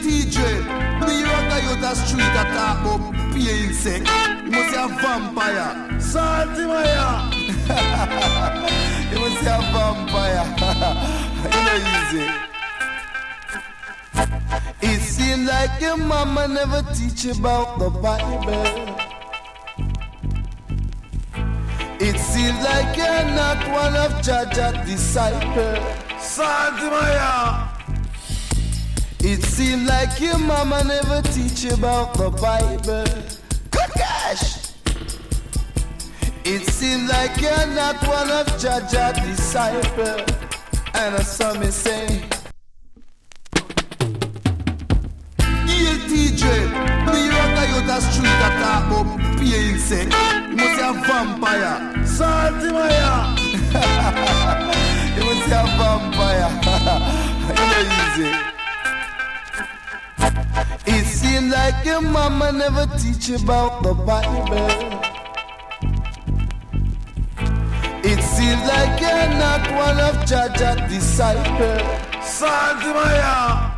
TJ, me you rock out the street that talk about pea insect. You must be a vampire. Salty Maya. You must be a vampire. You know easy. It seems like your mama never teach you about the Bible. It seems like you're not one of Jaja's disciples. Salty Maya. It seems like your mama never teach you about the Bible. Good gosh. It seems like you're not one of Jaja's disciples. And I saw me say, Yield TJ, me you rock out the street that talk about pea insect. You must be a vampire. Salty Maya. You must be a vampire. You know easy. It seems like your mama never teach you about the Bible. It seems like you're not one of Jaja's disciples. Salty Maya.